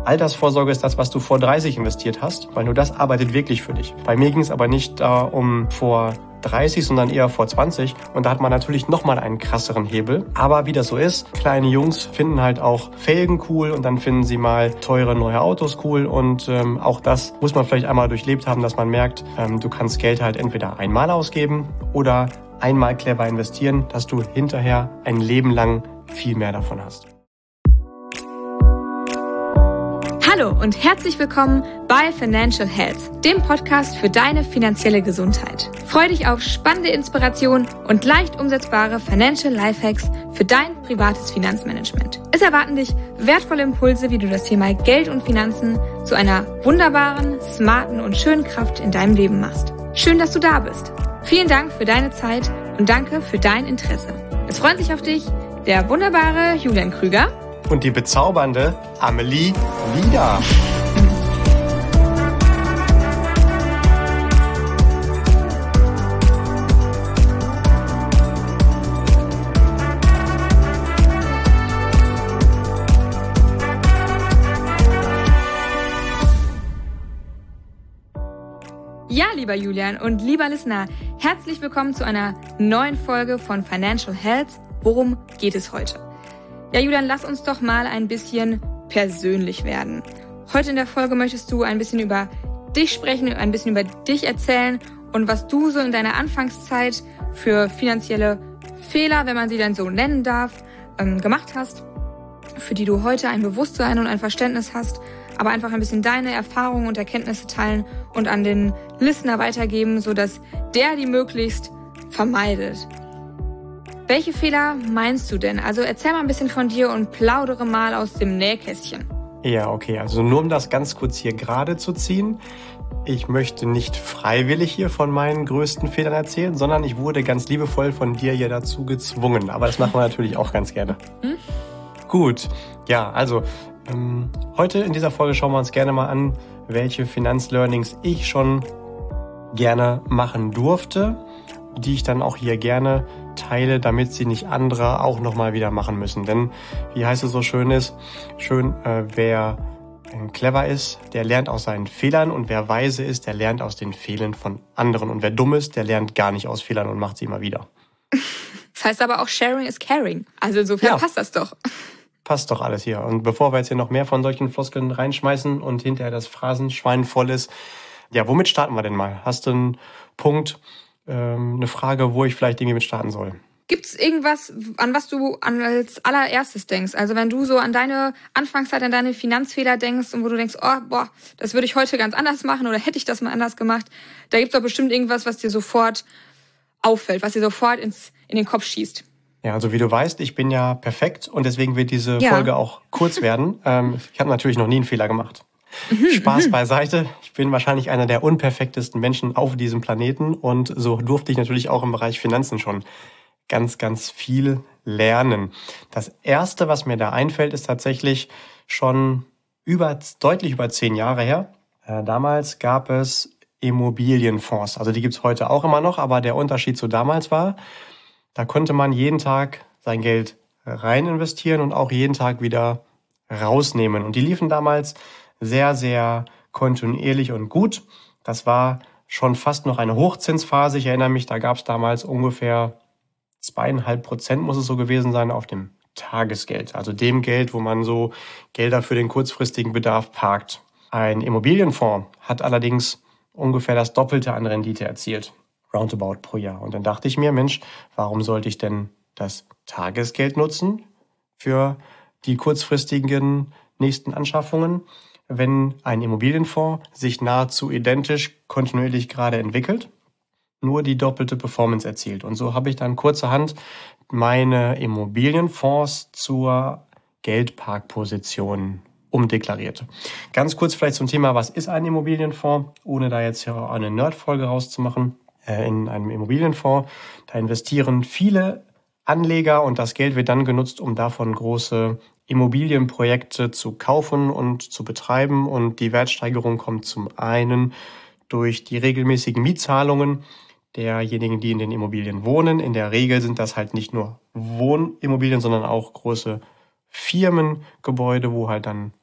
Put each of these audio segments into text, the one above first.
Altersvorsorge ist das, was du vor 30 investiert hast, weil nur das arbeitet wirklich für dich. Bei mir ging es aber nicht um vor 30, sondern eher vor 20. Und da hat man natürlich nochmal einen krasseren Hebel. Aber wie das so ist, kleine Jungs finden halt auch Felgen cool und dann finden sie mal teure neue Autos cool. Und auch das muss man vielleicht einmal durchlebt haben, dass man merkt, du kannst Geld halt entweder einmal ausgeben oder einmal clever investieren, dass du hinterher ein Leben lang viel mehr davon hast. Hallo und herzlich willkommen bei Financial Health, dem Podcast für deine finanzielle Gesundheit. Freu dich auf spannende Inspiration und leicht umsetzbare Financial Lifehacks für dein privates Finanzmanagement. Es erwarten dich wertvolle Impulse, wie du das Thema Geld und Finanzen zu einer wunderbaren, smarten und schönen Kraft in deinem Leben machst. Schön, dass du da bist. Vielen Dank für deine Zeit und danke für dein Interesse. Es freuen sich auf dich der wunderbare Julian Krüger und die bezaubernde Amelie Lieder. Ja, lieber Julian und lieber Listener, herzlich willkommen zu einer neuen Folge von Financial Health. Worum geht es heute? Ja, Julian, lass uns doch mal ein bisschen persönlich werden. Heute in der Folge möchtest du ein bisschen über dich sprechen, ein bisschen über dich erzählen und was du so in deiner Anfangszeit für finanzielle Fehler, wenn man sie dann so nennen darf, gemacht hast, für die du heute ein Bewusstsein und ein Verständnis hast, aber einfach ein bisschen deine Erfahrungen und Erkenntnisse teilen und an den Listener weitergeben, sodass der die möglichst vermeidet. Welche Fehler meinst du denn? Also erzähl mal ein bisschen von dir und plaudere mal aus dem Nähkästchen. Ja, okay. Also nur um das ganz kurz hier gerade zu ziehen. Ich möchte nicht freiwillig hier von meinen größten Fehlern erzählen, sondern ich wurde ganz liebevoll von dir hier dazu gezwungen. Aber das machen wir natürlich auch ganz gerne. Gut. Ja, also heute in dieser Folge schauen wir uns gerne mal an, welche Finanzlearnings ich schon gerne machen durfte, die ich dann auch hier gerne teile, damit sie nicht andere auch nochmal wieder machen müssen. Denn, wie heißt es so schön, wer clever ist, der lernt aus seinen Fehlern und wer weise ist, der lernt aus den Fehlern von anderen. Und wer dumm ist, der lernt gar nicht aus Fehlern und macht sie immer wieder. Das heißt aber auch Sharing is Caring. Also insofern passt das doch. Passt doch alles hier. Und bevor wir jetzt hier noch mehr von solchen Floskeln reinschmeißen und hinterher das Phrasenschwein voll ist, ja, womit starten wir denn mal? Hast du einen Punkt, eine Frage, wo ich vielleicht irgendwie mit starten soll? Gibt es irgendwas, an was du als allererstes denkst? Also wenn du so an deine Anfangszeit, an deine Finanzfehler denkst und wo du denkst, das würde ich heute ganz anders machen oder hätte ich das mal anders gemacht, da gibt es doch bestimmt irgendwas, was dir sofort auffällt, was dir sofort in den Kopf schießt. Ja, also wie du weißt, ich bin ja perfekt und deswegen wird diese Folge auch kurz werden. Ich habe natürlich noch nie einen Fehler gemacht. Spaß beiseite. Ich bin wahrscheinlich einer der unperfektesten Menschen auf diesem Planeten und so durfte ich natürlich auch im Bereich Finanzen schon ganz, ganz viel lernen. Das Erste, was mir da einfällt, ist tatsächlich schon deutlich über 10 Jahre her. Damals gab es Immobilienfonds. Also die gibt's heute auch immer noch, aber der Unterschied zu damals war, da konnte man jeden Tag sein Geld rein investieren und auch jeden Tag wieder rausnehmen. Und die liefen damals sehr, sehr kontinuierlich und gut. Das war schon fast noch eine Hochzinsphase. Ich erinnere mich, da gab es damals ungefähr 2,5% muss es so gewesen sein auf dem Tagesgeld. Also dem Geld, wo man so Gelder für den kurzfristigen Bedarf parkt. Ein Immobilienfonds hat allerdings ungefähr das Doppelte an Rendite erzielt. Roundabout pro Jahr. Und dann dachte ich mir, Mensch, warum sollte ich denn das Tagesgeld nutzen für die kurzfristigen nächsten Anschaffungen, wenn ein Immobilienfonds sich nahezu identisch kontinuierlich gerade entwickelt, nur die doppelte Performance erzielt. Und so habe ich dann kurzerhand meine Immobilienfonds zur Geldparkposition umdeklariert. Ganz kurz vielleicht zum Thema, was ist ein Immobilienfonds, ohne da jetzt ja eine Nerd-Folge rauszumachen. In einem Immobilienfonds, da investieren viele Anleger und das Geld wird dann genutzt, um davon große Immobilienprojekte zu kaufen und zu betreiben. Und die Wertsteigerung kommt zum einen durch die regelmäßigen Mietzahlungen derjenigen, die in den Immobilien wohnen. In der Regel sind das halt nicht nur Wohnimmobilien, sondern auch große Firmengebäude, wo halt dann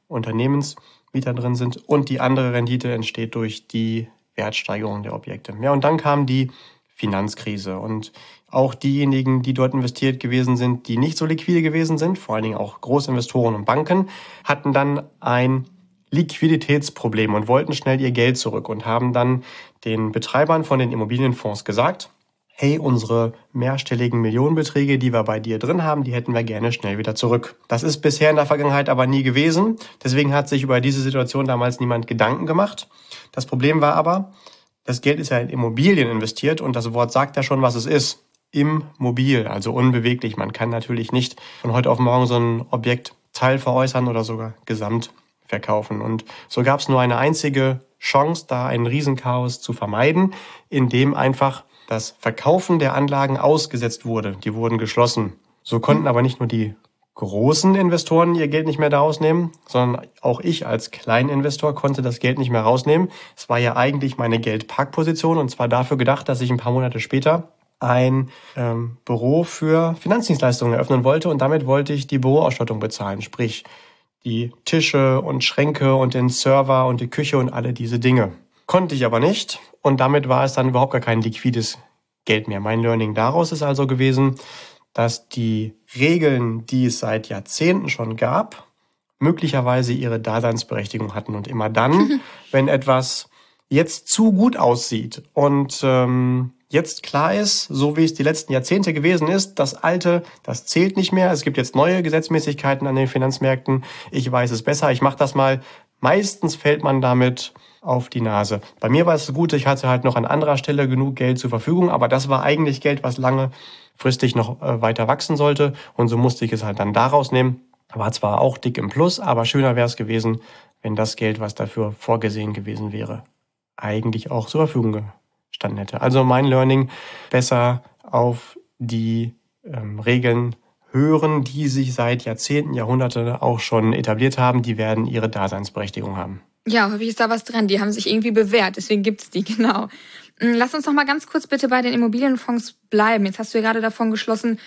Unternehmensmieter drin sind. Und die andere Rendite entsteht durch die Wertsteigerung der Objekte. Ja, und dann kam die Finanzkrise. Und auch diejenigen, die dort investiert gewesen sind, die nicht so liquide gewesen sind, vor allen Dingen auch Großinvestoren und Banken, hatten dann ein Liquiditätsproblem und wollten schnell ihr Geld zurück und haben dann den Betreibern von den Immobilienfonds gesagt, hey, unsere mehrstelligen Millionenbeträge, die wir bei dir drin haben, die hätten wir gerne schnell wieder zurück. Das ist bisher in der Vergangenheit aber nie gewesen. Deswegen hat sich über diese Situation damals niemand Gedanken gemacht. Das Problem war aber, das Geld ist ja in Immobilien investiert und das Wort sagt ja schon, was es ist. Immobil, also unbeweglich. Man kann natürlich nicht von heute auf morgen so ein Objekt teilveräußern oder sogar gesamt verkaufen. Und so gab es nur eine einzige Chance, da ein Riesenchaos zu vermeiden, indem einfach das Verkaufen der Anlagen ausgesetzt wurde. Die wurden geschlossen. So konnten aber nicht nur die großen Investoren ihr Geld nicht mehr da rausnehmen, sondern auch ich als Kleininvestor konnte das Geld nicht mehr rausnehmen. Es war ja eigentlich meine Geldparkposition und zwar dafür gedacht, dass ich ein paar Monate später ein Büro für Finanzdienstleistungen eröffnen wollte und damit wollte ich die Büroausstattung bezahlen, sprich die Tische und Schränke und den Server und die Küche und alle diese Dinge. Konnte ich aber nicht und damit war es dann überhaupt gar kein liquides Geld mehr. Mein Learning daraus ist also gewesen, dass die Regeln, die es seit Jahrzehnten schon gab, möglicherweise ihre Daseinsberechtigung hatten. Und immer dann, wenn etwas jetzt zu gut aussieht und jetzt klar ist, so wie es die letzten Jahrzehnte gewesen ist, das Alte, das zählt nicht mehr. Es gibt jetzt neue Gesetzmäßigkeiten an den Finanzmärkten. Ich weiß es besser, ich mache das mal. Meistens fällt man damit auf die Nase. Bei mir war es so gut, ich hatte halt noch an anderer Stelle genug Geld zur Verfügung, aber das war eigentlich Geld, was langfristig noch weiter wachsen sollte und so musste ich es halt dann daraus nehmen. War zwar auch dick im Plus, aber schöner wäre es gewesen, wenn das Geld, was dafür vorgesehen gewesen wäre, eigentlich auch zur Verfügung gestanden hätte. Also mein Learning, besser auf die Regeln hören, die sich seit Jahrzehnten, Jahrhunderten auch schon etabliert haben, die werden ihre Daseinsberechtigung haben. Ja, häufig ist da was dran. Die haben sich irgendwie bewährt, deswegen gibt's die, genau. Lass uns noch mal ganz kurz bitte bei den Immobilienfonds bleiben. Jetzt hast du ja gerade davon gesprochen.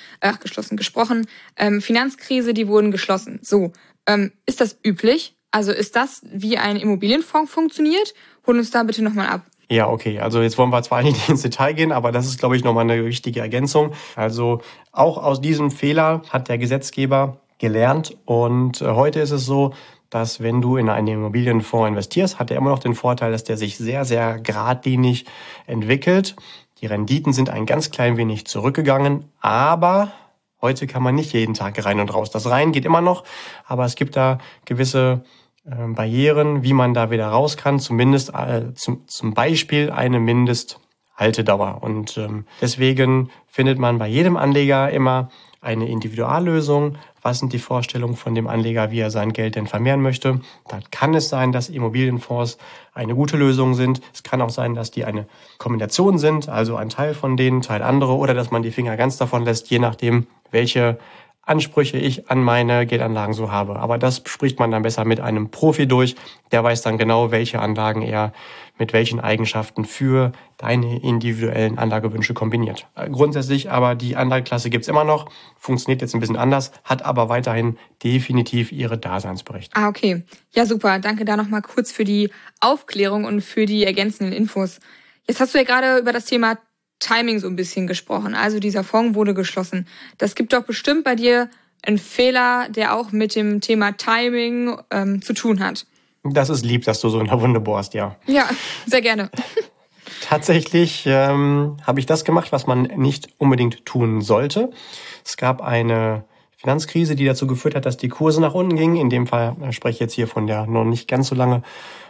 Finanzkrise, die wurden geschlossen. So, ist das üblich? Also ist das, wie ein Immobilienfonds funktioniert? Hol uns da bitte nochmal ab. Ja, okay. Also jetzt wollen wir zwar nicht ins Detail gehen, aber das ist, glaube ich, nochmal eine wichtige Ergänzung. Also auch aus diesem Fehler hat der Gesetzgeber gelernt. Und heute ist es so, dass wenn du in einen Immobilienfonds investierst, hat er immer noch den Vorteil, dass der sich sehr, sehr geradlinig entwickelt. Die Renditen sind ein ganz klein wenig zurückgegangen, aber heute kann man nicht jeden Tag rein und raus. Das rein geht immer noch, aber es gibt da gewisse Barrieren, wie man da wieder raus kann, zumindest zum Beispiel eine Mindesthaltedauer. Und deswegen findet man bei jedem Anleger immer eine Individuallösung. Was sind die Vorstellungen von dem Anleger, wie er sein Geld denn vermehren möchte? Da kann es sein, dass Immobilienfonds eine gute Lösung sind. Es kann auch sein, dass die eine Kombination sind, also ein Teil von denen, Teil andere, oder dass man die Finger ganz davon lässt, je nachdem, welche Ansprüche ich an meine Geldanlagen so habe. Aber das spricht man dann besser mit einem Profi durch. Der weiß dann genau, welche Anlagen er mit welchen Eigenschaften für deine individuellen Anlagewünsche kombiniert. Grundsätzlich aber die Anlageklasse gibt's immer noch, funktioniert jetzt ein bisschen anders, hat aber weiterhin definitiv ihre Daseinsberechtigung. Okay. Ja, super. Danke da nochmal kurz für die Aufklärung und für die ergänzenden Infos. Jetzt hast du ja gerade über das Thema Timing so ein bisschen gesprochen. Also dieser Fonds wurde geschlossen. Das gibt doch bestimmt bei dir einen Fehler, der auch mit dem Thema Timing zu tun hat. Das ist lieb, dass du so in der Wunde bohrst, ja. Ja, sehr gerne. Tatsächlich habe ich das gemacht, was man nicht unbedingt tun sollte. Es gab eine Finanzkrise, die dazu geführt hat, dass die Kurse nach unten gingen. In dem Fall spreche ich jetzt hier von der noch nicht ganz so lange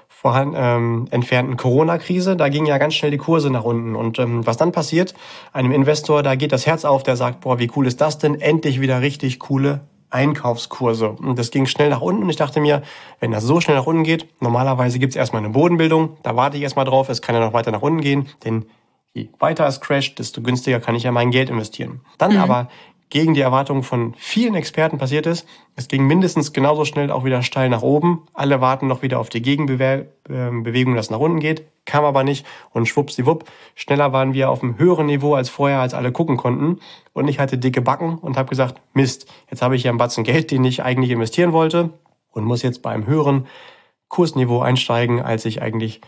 entfernten Corona-Krise. Da gingen ja ganz schnell die Kurse nach unten. Und was dann passiert? Einem Investor, da geht das Herz auf, der sagt, boah, wie cool ist das denn? Endlich wieder richtig coole Einkaufskurse. Und das ging schnell nach unten. Und ich dachte mir, wenn das so schnell nach unten geht, normalerweise gibt es erstmal eine Bodenbildung. Da warte ich erstmal drauf. Es kann ja noch weiter nach unten gehen. Denn je weiter es crasht, desto günstiger kann ich ja mein Geld investieren. Dann aber gegen die Erwartungen von vielen Experten passiert ist. Es ging mindestens genauso schnell auch wieder steil nach oben. Alle warten noch wieder auf die Gegenbewegung, dass es nach unten geht. Kam aber nicht. Und schwuppsiwupp, schneller waren wir auf einem höheren Niveau als vorher, als alle gucken konnten. Und ich hatte dicke Backen und habe gesagt, Mist, jetzt habe ich hier einen Batzen Geld, den ich eigentlich investieren wollte. und muss jetzt bei einem höheren Kursniveau einsteigen, als ich eigentlich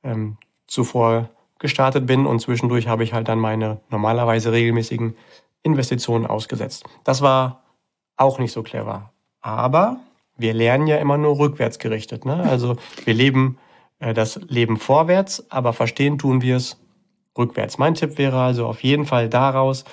zuvor gestartet bin. Und zwischendurch habe ich halt dann meine normalerweise regelmäßigen Investitionen ausgesetzt. Das war auch nicht so clever. Aber wir lernen ja immer nur rückwärts gerichtet, ne? Also wir leben das Leben vorwärts, aber verstehen tun wir es rückwärts. Mein Tipp wäre also auf jeden Fall daraus,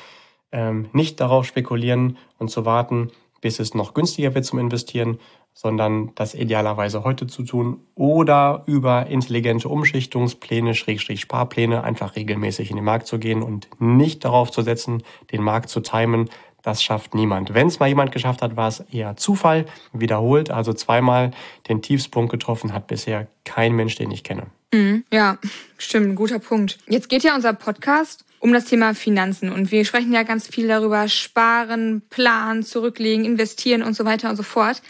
nicht darauf spekulieren und zu warten, bis es noch günstiger wird zum Investieren, sondern das idealerweise heute zu tun oder über intelligente Umschichtungspläne, Sparpläne einfach regelmäßig in den Markt zu gehen und nicht darauf zu setzen, den Markt zu timen. Das schafft niemand. Wenn es mal jemand geschafft hat, war es eher Zufall. Wiederholt, also 2-mal den Tiefspunkt getroffen, hat bisher kein Mensch, den ich kenne. Ja, stimmt, guter Punkt. Jetzt geht ja unser Podcast um das Thema Finanzen und wir sprechen ja ganz viel darüber, sparen, planen, zurücklegen, investieren und so weiter und so fort.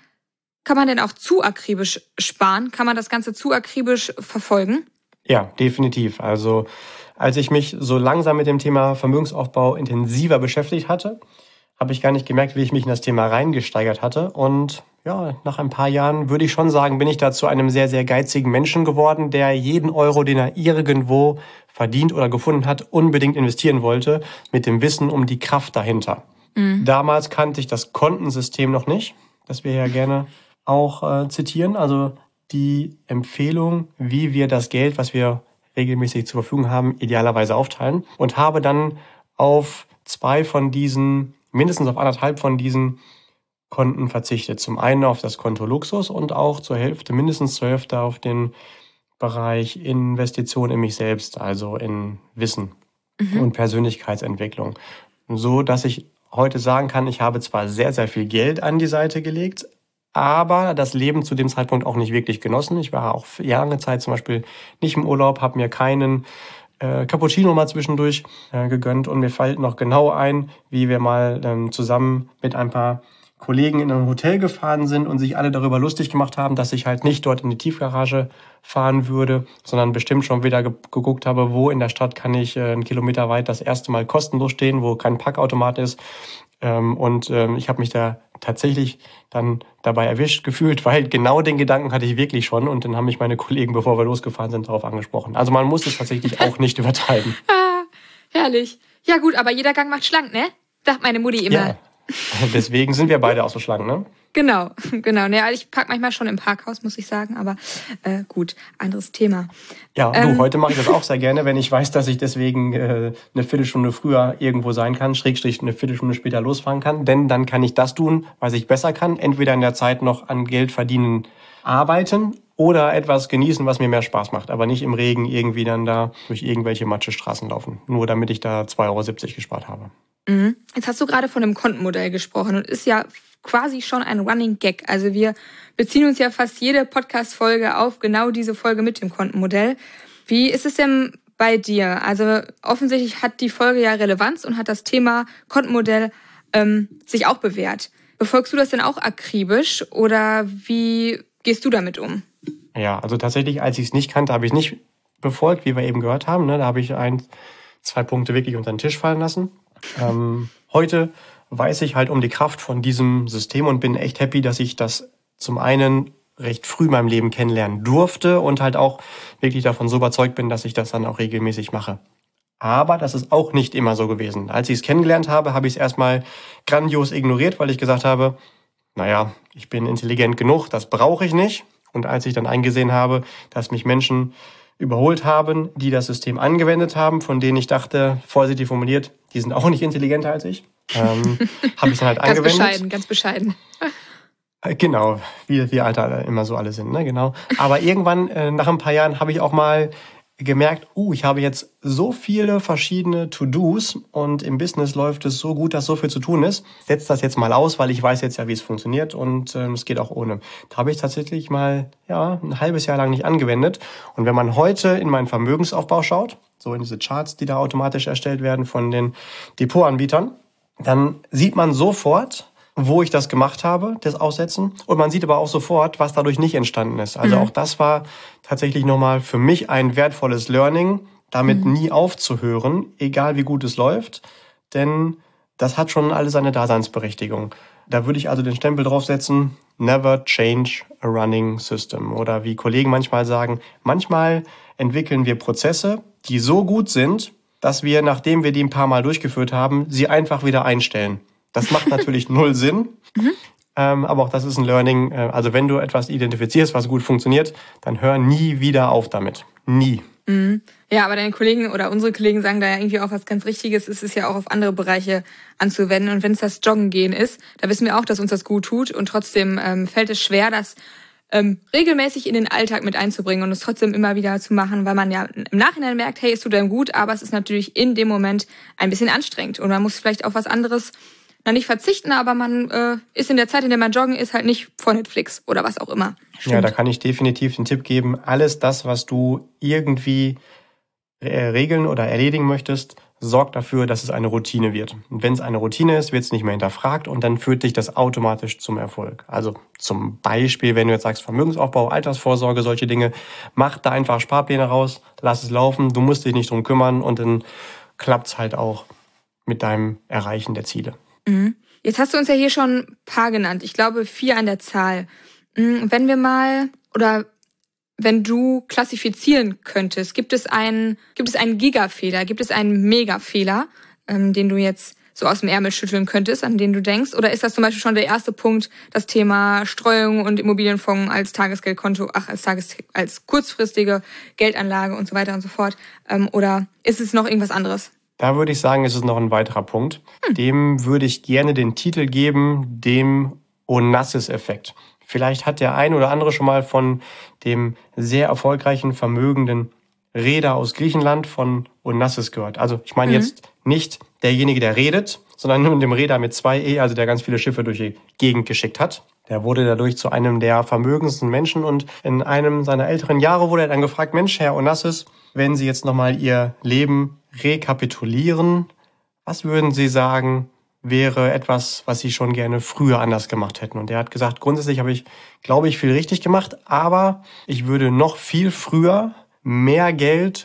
Kann man denn auch zu akribisch sparen? Kann man das Ganze zu akribisch verfolgen? Ja, definitiv. Also als ich mich so langsam mit dem Thema Vermögensaufbau intensiver beschäftigt hatte, habe ich gar nicht gemerkt, wie ich mich in das Thema reingesteigert hatte. Und ja, nach ein paar Jahren würde ich schon sagen, bin ich da zu einem sehr, sehr geizigen Menschen geworden, der jeden Euro, den er irgendwo verdient oder gefunden hat, unbedingt investieren wollte, mit dem Wissen um die Kraft dahinter. Damals kannte ich das Kontensystem noch nicht, das wir ja gerne auch zitieren. Also die Empfehlung, wie wir das Geld, was wir regelmäßig zur Verfügung haben, idealerweise aufteilen. Und habe dann auf 2 von diesen, mindestens auf 1,5 von diesen Konten verzichtet. Zum einen auf das Konto Luxus und auch mindestens zur Hälfte auf den Bereich Investition in mich selbst, also in Wissen und Persönlichkeitsentwicklung. So, dass ich heute sagen kann, ich habe zwar sehr, sehr viel Geld an die Seite gelegt, aber das Leben zu dem Zeitpunkt auch nicht wirklich genossen. Ich war auch für lange Zeit zum Beispiel nicht im Urlaub, habe mir keinen Cappuccino mal zwischendurch gegönnt und mir fällt noch genau ein, wie wir mal zusammen mit ein paar Kollegen in ein Hotel gefahren sind und sich alle darüber lustig gemacht haben, dass ich halt nicht dort in die Tiefgarage fahren würde, sondern bestimmt schon wieder geguckt habe, wo in der Stadt kann ich 1 Kilometer weit das erste Mal kostenlos stehen, wo kein Parkautomat ist. Ich habe mich da tatsächlich dann dabei erwischt gefühlt, weil genau den Gedanken hatte ich wirklich schon und dann haben mich meine Kollegen, bevor wir losgefahren sind, darauf angesprochen. Also man muss es tatsächlich auch nicht übertreiben. Herrlich. Ja gut, aber jeder Gang macht schlank, ne? Sagt meine Mutti immer. Ja. Deswegen sind wir beide auch so schlank, ne? Genau. Ne, ich park manchmal schon im Parkhaus, muss ich sagen, aber gut, anderes Thema. Ja, heute mache ich das auch sehr gerne, wenn ich weiß, dass ich deswegen eine Viertelstunde früher irgendwo sein kann, Schrägstrich eine Viertelstunde später losfahren kann, denn dann kann ich das tun, was ich besser kann, entweder in der Zeit noch an Geld verdienen, arbeiten oder etwas genießen, was mir mehr Spaß macht, aber nicht im Regen irgendwie dann da durch irgendwelche Matschestraßen laufen, nur damit ich da 2,70 € gespart habe. Jetzt hast du gerade von einem Kontenmodell gesprochen und ist ja quasi schon ein Running Gag. Also wir beziehen uns ja fast jede Podcast-Folge auf genau diese Folge mit dem Kontenmodell. Wie ist es denn bei dir? Also offensichtlich hat die Folge ja Relevanz und hat das Thema Kontenmodell sich auch bewährt. Befolgst du das denn auch akribisch oder wie gehst du damit um? Ja, also tatsächlich, als ich es nicht kannte, habe ich es nicht befolgt, wie wir eben gehört haben. Da habe ich 2 Punkte wirklich unter den Tisch fallen lassen. Heute weiß ich halt um die Kraft von diesem System und bin echt happy, dass ich das zum einen recht früh in meinem Leben kennenlernen durfte und halt auch wirklich davon so überzeugt bin, dass ich das dann auch regelmäßig mache. Aber das ist auch nicht immer so gewesen. Als ich es kennengelernt habe, habe ich es erstmal grandios ignoriert, weil ich gesagt habe, naja, ich bin intelligent genug, das brauche ich nicht. Und als ich dann eingesehen habe, dass mich Menschen überholt haben, die das System angewendet haben, von denen ich dachte, vorsichtig formuliert, die sind auch nicht intelligenter als ich, habe ich dann halt angewendet. Ganz bescheiden. Genau, wie wir Alter immer so alle sind, ne? Genau. Aber irgendwann, nach ein paar Jahren, habe ich auch mal gemerkt, ich habe jetzt so viele verschiedene To-Dos und im Business läuft es so gut, dass so viel zu tun ist. Setz das jetzt mal aus, weil ich weiß jetzt ja, wie es funktioniert und es geht auch ohne. Da habe ich tatsächlich mal ein halbes Jahr lang nicht angewendet. Und wenn man heute in meinen Vermögensaufbau schaut, so in diese Charts, die da automatisch erstellt werden von den Depotanbietern, dann sieht man sofort, wo ich das gemacht habe, das Aussetzen. Und man sieht aber auch sofort, was dadurch nicht entstanden ist. Also auch das war tatsächlich nochmal für mich ein wertvolles Learning, damit nie aufzuhören, egal wie gut es läuft. Denn das hat schon alle seine Daseinsberechtigung. Da würde ich also den Stempel draufsetzen, never change a running system. Oder wie Kollegen manchmal sagen, manchmal entwickeln wir Prozesse, die so gut sind, dass wir, nachdem wir die ein paar Mal durchgeführt haben, sie einfach wieder einstellen. Das macht natürlich null Sinn, aber auch das ist ein Learning. Also wenn du etwas identifizierst, was gut funktioniert, dann hör nie wieder auf damit. Nie. Ja, aber deine Kollegen oder unsere Kollegen sagen da ja irgendwie auch was ganz Richtiges. Es ist ja auch auf andere Bereiche anzuwenden. Und wenn es das Joggen gehen ist, da wissen wir auch, dass uns das gut tut. Und trotzdem fällt es schwer, das regelmäßig in den Alltag mit einzubringen und es trotzdem immer wieder zu machen, weil man ja im Nachhinein merkt, hey, es tut einem gut, aber es ist natürlich in dem Moment ein bisschen anstrengend. Und man muss vielleicht auf was anderes nicht verzichten, aber man ist in der Zeit, in der man joggen ist, halt nicht vor Netflix oder was auch immer. Stimmt. Ja, da kann ich definitiv den Tipp geben, alles das, was du irgendwie regeln oder erledigen möchtest, sorg dafür, dass es eine Routine wird. Und wenn es eine Routine ist, wird es nicht mehr hinterfragt und dann führt dich das automatisch zum Erfolg. Also zum Beispiel, wenn du jetzt sagst Vermögensaufbau, Altersvorsorge, solche Dinge, mach da einfach Sparpläne raus, lass es laufen, du musst dich nicht drum kümmern und dann klappt's halt auch mit deinem Erreichen der Ziele. Jetzt hast du uns ja hier schon ein paar genannt. Ich glaube 4 an der Zahl. Wenn wir mal, oder wenn du klassifizieren könntest, gibt es einen Gigafehler, gibt es einen Megafehler, den du jetzt so aus dem Ärmel schütteln könntest, an den du denkst? Oder ist das zum Beispiel schon der erste Punkt, das Thema Streuung und Immobilienfonds als Tagesgeldkonto, als kurzfristige Geldanlage und so weiter und so fort? Oder ist es noch irgendwas anderes? Da würde ich sagen, ist es noch ein weiterer Punkt. Dem würde ich gerne den Titel geben, dem Onassis-Effekt. Vielleicht hat der ein oder andere schon mal von dem sehr erfolgreichen, vermögenden Reeder aus Griechenland von Onassis gehört. Also ich meine jetzt nicht derjenige, der redet, sondern nur dem Reeder mit 2 E, also der ganz viele Schiffe durch die Gegend geschickt hat. Der wurde dadurch zu einem der vermögendsten Menschen und in einem seiner älteren Jahre wurde er dann gefragt, Mensch, Herr Onassis, wenn Sie jetzt nochmal Ihr Leben rekapitulieren, was würden Sie sagen, wäre etwas, was Sie schon gerne früher anders gemacht hätten? Und er hat gesagt, grundsätzlich habe ich, glaube ich, viel richtig gemacht, aber ich würde noch viel früher mehr Geld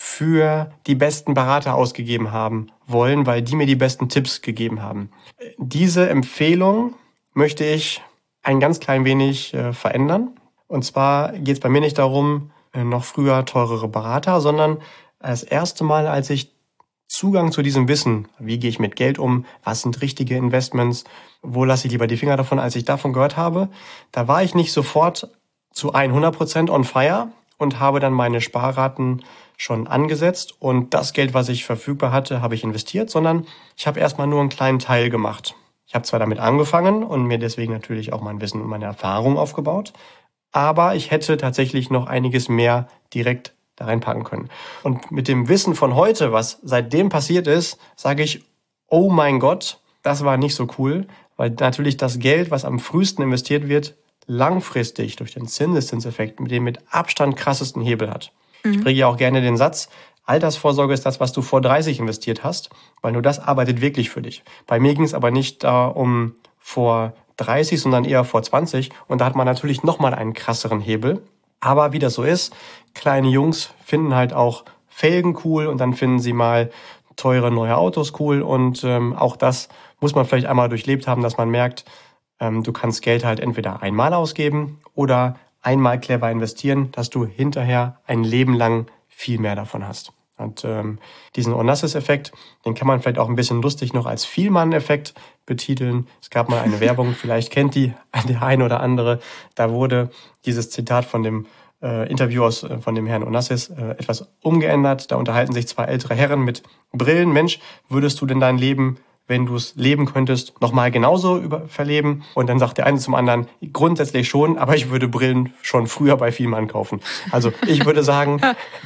für die besten Berater ausgegeben haben wollen, weil die mir die besten Tipps gegeben haben. Diese Empfehlung möchte ich ein ganz klein wenig verändern. Und zwar geht es bei mir nicht darum, noch früher teurere Berater, sondern das erste Mal, als ich Zugang zu diesem Wissen, wie gehe ich mit Geld um, was sind richtige Investments, wo lasse ich lieber die Finger davon, als ich davon gehört habe, da war ich nicht sofort zu 100% on fire und habe dann meine Sparraten schon angesetzt und das Geld, was ich verfügbar hatte, habe ich investiert, sondern ich habe erstmal nur einen kleinen Teil gemacht. Ich habe zwar damit angefangen und mir deswegen natürlich auch mein Wissen und meine Erfahrung aufgebaut, aber ich hätte tatsächlich noch einiges mehr direkt da reinpacken können. Und mit dem Wissen von heute, was seitdem passiert ist, sage ich, oh mein Gott, das war nicht so cool, weil natürlich das Geld, was am frühesten investiert wird, langfristig durch den Zinseszinseffekt mit dem mit Abstand krassesten Hebel hat. Ich bringe ja auch gerne den Satz, Altersvorsorge ist das, was du vor 30 investiert hast, weil nur das arbeitet wirklich für dich. Bei mir ging es aber nicht um vor 30, sondern eher vor 20 und da hat man natürlich nochmal einen krasseren Hebel. Aber wie das so ist, kleine Jungs finden halt auch Felgen cool und dann finden sie mal teure neue Autos cool und auch das muss man vielleicht einmal durchlebt haben, dass man merkt, du kannst Geld halt entweder einmal ausgeben oder einmal clever investieren, dass du hinterher ein Leben lang viel mehr davon hast. Und diesen Onassis-Effekt, den kann man vielleicht auch ein bisschen lustig noch als Vielmann-Effekt betiteln. Es gab mal eine Werbung, vielleicht kennt die der eine oder andere. Da wurde dieses Zitat von dem Interview von dem Herrn Onassis etwas umgeändert. Da unterhalten sich 2 ältere Herren mit Brillen. Mensch, würdest du denn dein Leben, wenn du es leben könntest, nochmal genauso verleben? Und dann sagt der eine zum anderen, grundsätzlich schon, aber ich würde Brillen schon früher bei Vielmann kaufen. Also ich würde sagen,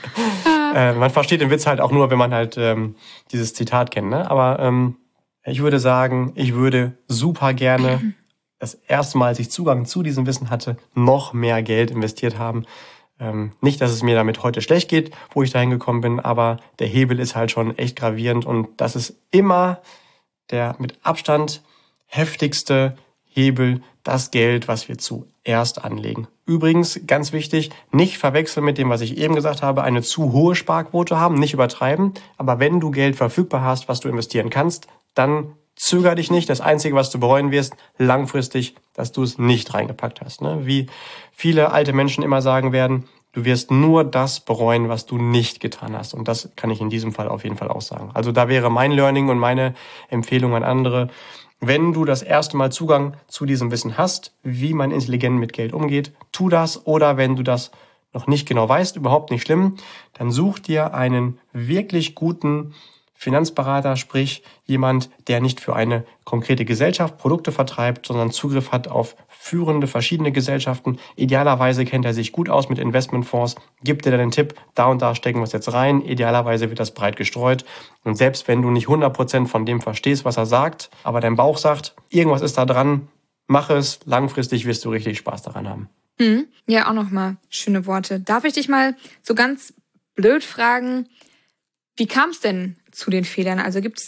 man versteht den Witz halt auch nur, wenn man halt dieses Zitat kennt. Ne? Aber ich würde sagen, ich würde super gerne das erste Mal, als ich Zugang zu diesem Wissen hatte, noch mehr Geld investiert haben. Nicht, dass es mir damit heute schlecht geht, wo ich dahin gekommen bin, aber der Hebel ist halt schon echt gravierend und das ist immer der mit Abstand heftigste Hebel, das Geld, was wir zuerst anlegen. Übrigens, ganz wichtig, nicht verwechseln mit dem, was ich eben gesagt habe, eine zu hohe Sparquote haben, nicht übertreiben, aber wenn du Geld verfügbar hast, was du investieren kannst, dann zöger dich nicht. Das Einzige, was du bereuen wirst, langfristig, dass du es nicht reingepackt hast. Wie viele alte Menschen immer sagen werden, du wirst nur das bereuen, was du nicht getan hast. Und das kann ich in diesem Fall auf jeden Fall auch sagen. Also da wäre mein Learning und meine Empfehlung an andere, wenn du das erste Mal Zugang zu diesem Wissen hast, wie man intelligent mit Geld umgeht, tu das. Oder wenn du das noch nicht genau weißt, überhaupt nicht schlimm, dann such dir einen wirklich guten Finanzberater, sprich jemand, der nicht für eine konkrete Gesellschaft Produkte vertreibt, sondern Zugriff hat auf führende verschiedene Gesellschaften. Idealerweise kennt er sich gut aus mit Investmentfonds, gibt dir dann den Tipp, da und da stecken wir es jetzt rein. Idealerweise wird das breit gestreut. Und selbst wenn du nicht 100% von dem verstehst, was er sagt, aber dein Bauch sagt, irgendwas ist da dran, mach es, langfristig wirst du richtig Spaß daran haben. Ja, auch nochmal schöne Worte. Darf ich dich mal so ganz blöd fragen, wie kam es denn zu den Fehlern? Also kann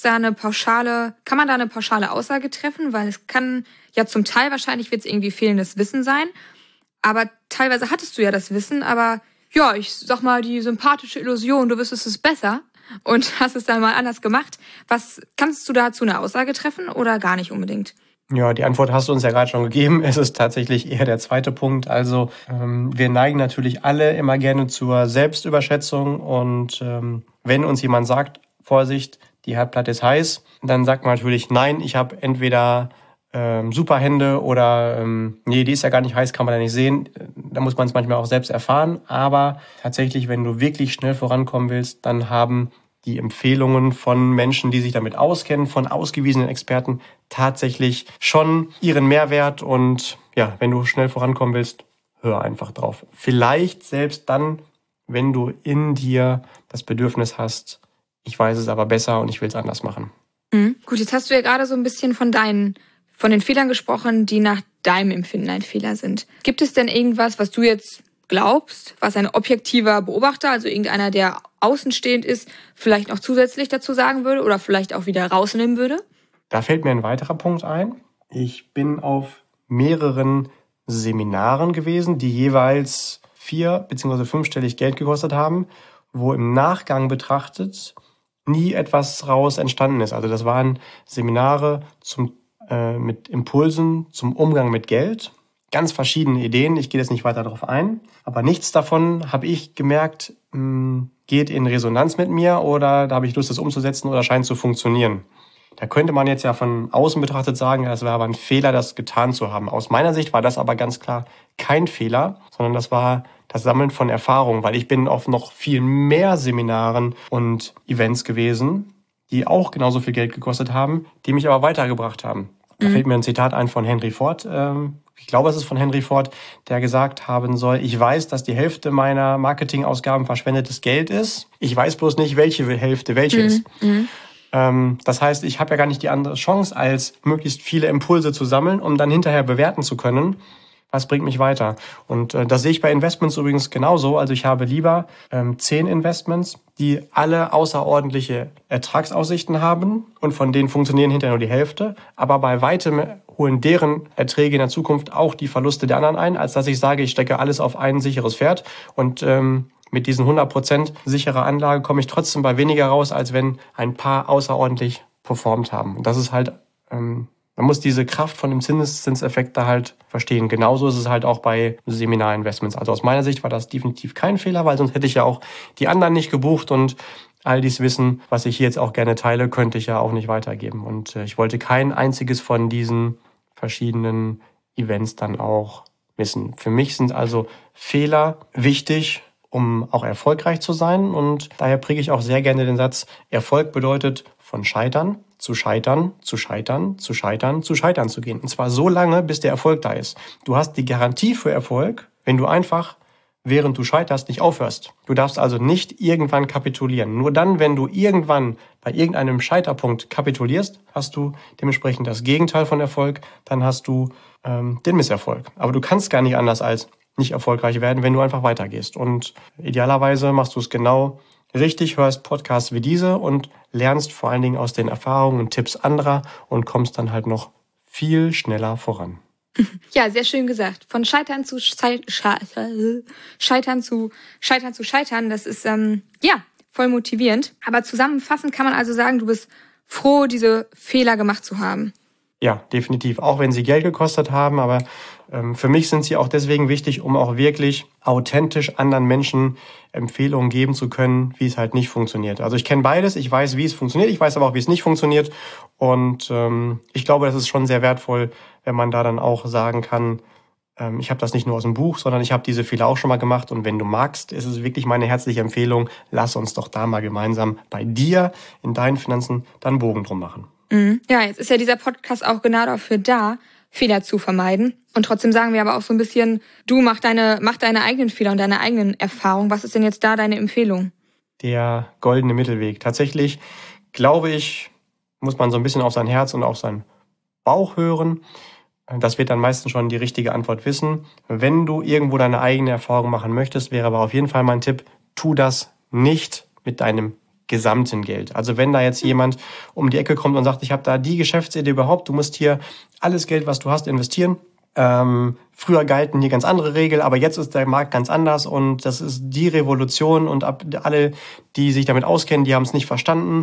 man da eine pauschale Aussage treffen? Weil es kann ja zum Teil, wahrscheinlich wird es irgendwie fehlendes Wissen sein, aber teilweise hattest du ja das Wissen, aber ja, ich sag mal, die sympathische Illusion, du wüsstest es besser und hast es dann mal anders gemacht. Kannst du dazu eine Aussage treffen oder gar nicht unbedingt? Ja, die Antwort hast du uns ja gerade schon gegeben. Es ist tatsächlich eher der zweite Punkt. Also wir neigen natürlich alle immer gerne zur Selbstüberschätzung und wenn uns jemand sagt, Vorsicht, die Herdplatte ist heiß, dann sagt man natürlich, nein, ich habe entweder super Hände oder nee, die ist ja gar nicht heiß, kann man ja nicht sehen. Da muss man es manchmal auch selbst erfahren. Aber tatsächlich, wenn du wirklich schnell vorankommen willst, dann haben die Empfehlungen von Menschen, die sich damit auskennen, von ausgewiesenen Experten, tatsächlich schon ihren Mehrwert. Und ja, wenn du schnell vorankommen willst, hör einfach drauf. Vielleicht selbst dann, wenn du in dir das Bedürfnis hast, ich weiß es aber besser und ich will es anders machen. Gut, jetzt hast du ja gerade so ein bisschen von den Fehlern gesprochen, die nach deinem Empfinden ein Fehler sind. Gibt es denn irgendwas, was du jetzt glaubst, was ein objektiver Beobachter, also irgendeiner, der außenstehend ist, vielleicht noch zusätzlich dazu sagen würde oder vielleicht auch wieder rausnehmen würde? Da fällt mir ein weiterer Punkt ein. Ich bin auf mehreren Seminaren gewesen, die jeweils 4- bzw. 5-stellig Geld gekostet haben, wo im Nachgang betrachtet nie etwas raus entstanden ist. Also das waren Seminare mit Impulsen zum Umgang mit Geld. Ganz verschiedene Ideen, ich gehe jetzt nicht weiter darauf ein, aber nichts davon habe ich gemerkt, geht in Resonanz mit mir oder da habe ich Lust, das umzusetzen oder scheint zu funktionieren. Da könnte man jetzt ja von außen betrachtet sagen, das wäre aber ein Fehler, das getan zu haben. Aus meiner Sicht war das aber ganz klar kein Fehler, sondern das war das Sammeln von Erfahrungen, weil ich bin auf noch viel mehr Seminaren und Events gewesen, die auch genauso viel Geld gekostet haben, die mich aber weitergebracht haben. Da fällt mir ein Zitat ein von Henry Ford, ich glaube, es ist von Henry Ford, der gesagt haben soll, ich weiß, dass die Hälfte meiner Marketingausgaben verschwendetes Geld ist. Ich weiß bloß nicht, welche Hälfte welche ist. Das heißt, ich habe ja gar nicht die andere Chance, als möglichst viele Impulse zu sammeln, um dann hinterher bewerten zu können, was bringt mich weiter. Und das sehe ich bei Investments übrigens genauso. Also ich habe lieber 10 Investments, die alle außerordentliche Ertragsaussichten haben und von denen funktionieren hinterher nur die Hälfte. Aber bei weitem holen deren Erträge in der Zukunft auch die Verluste der anderen ein, als dass ich sage, ich stecke alles auf ein sicheres Pferd und mit diesen 100% sicherer Anlage komme ich trotzdem bei weniger raus, als wenn ein paar außerordentlich performt haben. Und das ist halt, man muss diese Kraft von dem Zinseszinseffekt da halt verstehen. Genauso ist es halt auch bei Seminarinvestments. Also aus meiner Sicht war das definitiv kein Fehler, weil sonst hätte ich ja auch die anderen nicht gebucht und all dieses Wissen, was ich hier jetzt auch gerne teile, könnte ich ja auch nicht weitergeben. Und ich wollte kein einziges von diesen verschiedenen Events dann auch missen. Für mich sind also Fehler wichtig, um auch erfolgreich zu sein. Und daher präge ich auch sehr gerne den Satz, Erfolg bedeutet von Scheitern zu Scheitern, zu Scheitern, zu Scheitern, zu Scheitern zu gehen. Und zwar so lange, bis der Erfolg da ist. Du hast die Garantie für Erfolg, wenn du einfach, während du scheiterst, nicht aufhörst. Du darfst also nicht irgendwann kapitulieren. Nur dann, wenn du irgendwann bei irgendeinem Scheiterpunkt kapitulierst, hast du dementsprechend das Gegenteil von Erfolg, dann hast du den Misserfolg. Aber du kannst gar nicht anders als nicht erfolgreich werden, wenn du einfach weitergehst. Und idealerweise machst du es genau richtig, hörst Podcasts wie diese und lernst vor allen Dingen aus den Erfahrungen und Tipps anderer und kommst dann halt noch viel schneller voran. Ja, sehr schön gesagt. Von Scheitern zu Scheitern zu Scheitern, das ist voll motivierend. Aber zusammenfassend kann man also sagen, du bist froh, diese Fehler gemacht zu haben. Ja, definitiv. Auch wenn sie Geld gekostet haben, aber für mich sind sie auch deswegen wichtig, um auch wirklich authentisch anderen Menschen Empfehlungen geben zu können, wie es halt nicht funktioniert. Also ich kenne beides, ich weiß, wie es funktioniert, ich weiß aber auch, wie es nicht funktioniert. Und ich glaube, das ist schon sehr wertvoll, wenn man da dann auch sagen kann, ich habe das nicht nur aus dem Buch, sondern ich habe diese Fehler auch schon mal gemacht. Und wenn du magst, ist es wirklich meine herzliche Empfehlung, lass uns doch da mal gemeinsam bei dir in deinen Finanzen dann Bogen drum machen. Ja, jetzt ist ja dieser Podcast auch genau dafür da, Fehler zu vermeiden. Und trotzdem sagen wir aber auch so ein bisschen, du mach deine eigenen Fehler und deine eigenen Erfahrungen. Was ist denn jetzt da deine Empfehlung? Der goldene Mittelweg. Tatsächlich, glaube ich, muss man so ein bisschen auf sein Herz und auf seinen Bauch hören. Das wird dann meistens schon die richtige Antwort wissen. Wenn du irgendwo deine eigene Erfahrung machen möchtest, wäre aber auf jeden Fall mein Tipp, tu das nicht mit deinem gesamten Geld. Also wenn da jetzt jemand um die Ecke kommt und sagt, ich habe da die Geschäftsidee überhaupt, du musst hier alles Geld, was du hast, investieren. Früher galten hier ganz andere Regeln, aber jetzt ist der Markt ganz anders und das ist die Revolution und alle, die sich damit auskennen, die haben es nicht verstanden.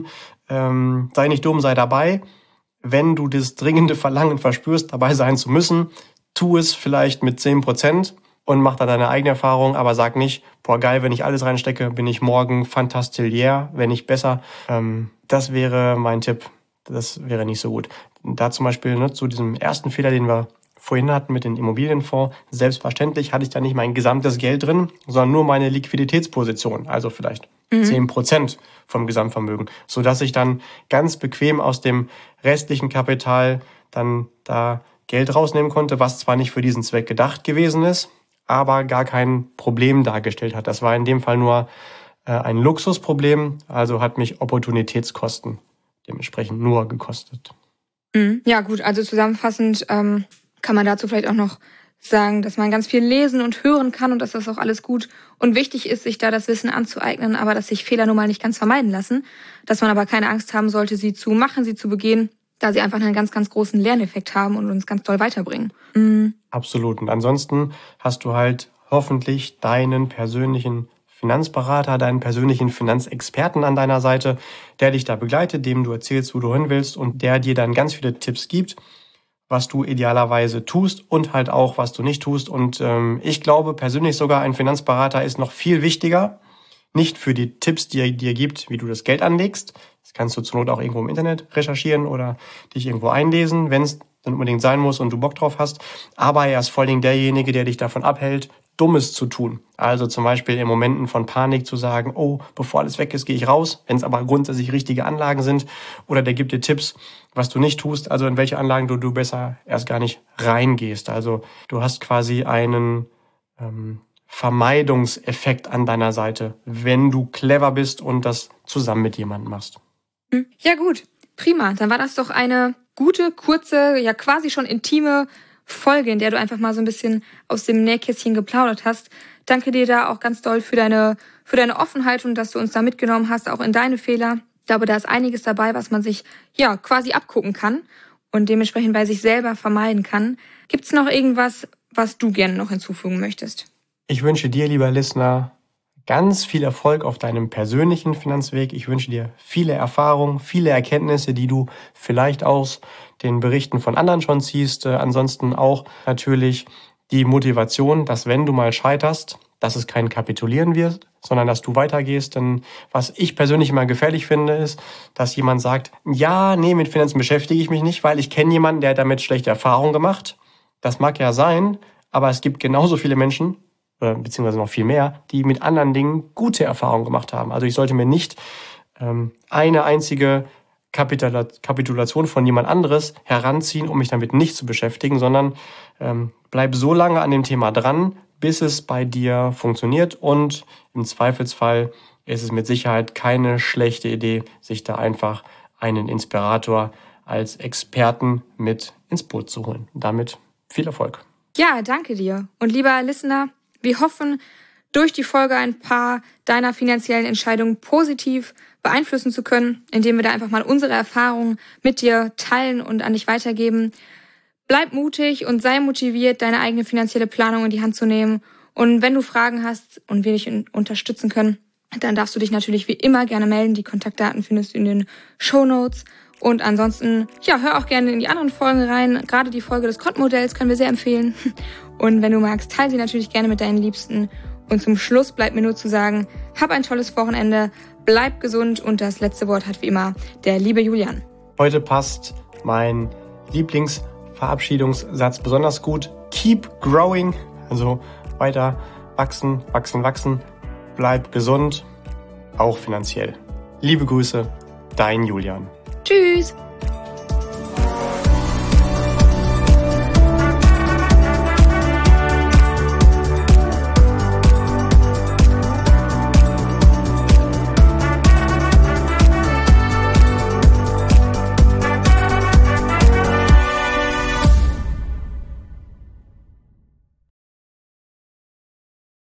Sei nicht dumm, sei dabei. Wenn du das dringende Verlangen verspürst, dabei sein zu müssen, tu es vielleicht mit 10%. Und mach da deine eigene Erfahrung, aber sag nicht, boah geil, wenn ich alles reinstecke, bin ich morgen fantastiliär, wenn nicht besser. Das wäre mein Tipp. Das wäre nicht so gut. Da zum Beispiel zu diesem ersten Fehler, den wir vorhin hatten mit den Immobilienfonds, selbstverständlich hatte ich da nicht mein gesamtes Geld drin, sondern nur meine Liquiditätsposition, also vielleicht 10% vom Gesamtvermögen, sodass ich dann ganz bequem aus dem restlichen Kapital dann da Geld rausnehmen konnte, was zwar nicht für diesen Zweck gedacht gewesen ist, aber gar kein Problem dargestellt hat. Das war in dem Fall nur ein Luxusproblem, also hat mich Opportunitätskosten dementsprechend nur gekostet. Ja gut, also zusammenfassend kann man dazu vielleicht auch noch sagen, dass man ganz viel lesen und hören kann und dass das auch alles gut und wichtig ist, sich da das Wissen anzueignen, aber dass sich Fehler nun mal nicht ganz vermeiden lassen, dass man aber keine Angst haben sollte, sie zu machen, sie zu begehen, da sie einfach einen ganz, ganz großen Lerneffekt haben und uns ganz doll weiterbringen. Absolut. Und ansonsten hast du halt hoffentlich deinen persönlichen Finanzberater, deinen persönlichen Finanzexperten an deiner Seite, der dich da begleitet, dem du erzählst, wo du hin willst und der dir dann ganz viele Tipps gibt, was du idealerweise tust und halt auch, was du nicht tust. Und ich glaube persönlich sogar, ein Finanzberater ist noch viel wichtiger, nicht für die Tipps, die er dir gibt, wie du das Geld anlegst. Das kannst du zur Not auch irgendwo im Internet recherchieren oder dich irgendwo einlesen, wenn es dann unbedingt sein muss und du Bock drauf hast. Aber er ist vor allen Dingen derjenige, der dich davon abhält, Dummes zu tun. Also zum Beispiel in Momenten von Panik zu sagen, oh, bevor alles weg ist, gehe ich raus, wenn es aber grundsätzlich richtige Anlagen sind. Oder der gibt dir Tipps, was du nicht tust, also in welche Anlagen du besser erst gar nicht reingehst. Also du hast quasi einen Vermeidungseffekt an deiner Seite, wenn du clever bist und das zusammen mit jemandem machst. Ja gut, prima. Dann war das doch eine gute, kurze, ja quasi schon intime Folge, in der du einfach mal so ein bisschen aus dem Nähkästchen geplaudert hast. Danke dir da auch ganz doll für deine Offenheit und dass du uns da mitgenommen hast, auch in deine Fehler. Ich glaube, da ist einiges dabei, was man sich ja quasi abgucken kann und dementsprechend bei sich selber vermeiden kann. Gibt's noch irgendwas, was du gerne noch hinzufügen möchtest? Ich wünsche dir, lieber Listener, ganz viel Erfolg auf deinem persönlichen Finanzweg. Ich wünsche dir viele Erfahrungen, viele Erkenntnisse, die du vielleicht aus den Berichten von anderen schon ziehst. Ansonsten auch natürlich die Motivation, dass wenn du mal scheiterst, dass es kein Kapitulieren wird, sondern dass du weitergehst. Denn was ich persönlich immer gefährlich finde, ist, dass jemand sagt, ja, nee, mit Finanzen beschäftige ich mich nicht, weil ich kenne jemanden, der hat damit schlechte Erfahrungen gemacht. Das mag ja sein, aber es gibt genauso viele Menschen, beziehungsweise noch viel mehr, die mit anderen Dingen gute Erfahrungen gemacht haben. Also ich sollte mir nicht eine einzige Kapitulation von jemand anderes heranziehen, um mich damit nicht zu beschäftigen, sondern bleib so lange an dem Thema dran, bis es bei dir funktioniert. Und im Zweifelsfall ist es mit Sicherheit keine schlechte Idee, sich da einfach einen Inspirator als Experten mit ins Boot zu holen. Damit viel Erfolg. Ja, danke dir. Und lieber Listener, wir hoffen, durch die Folge ein paar deiner finanziellen Entscheidungen positiv beeinflussen zu können, indem wir da einfach mal unsere Erfahrungen mit dir teilen und an dich weitergeben. Bleib mutig und sei motiviert, deine eigene finanzielle Planung in die Hand zu nehmen. Und wenn du Fragen hast und wir dich unterstützen können, dann darfst du dich natürlich wie immer gerne melden. Die Kontaktdaten findest du in den Shownotes. Und ansonsten, ja, hör auch gerne in die anderen Folgen rein. Gerade die Folge des Kontenmodells können wir sehr empfehlen. Und wenn du magst, teile sie natürlich gerne mit deinen Liebsten. Und zum Schluss bleibt mir nur zu sagen, hab ein tolles Wochenende, bleib gesund und das letzte Wort hat wie immer der liebe Julian. Heute passt mein Lieblingsverabschiedungssatz besonders gut. Keep growing, also weiter wachsen, wachsen, wachsen. Bleib gesund, auch finanziell. Liebe Grüße, dein Julian. Tschüss!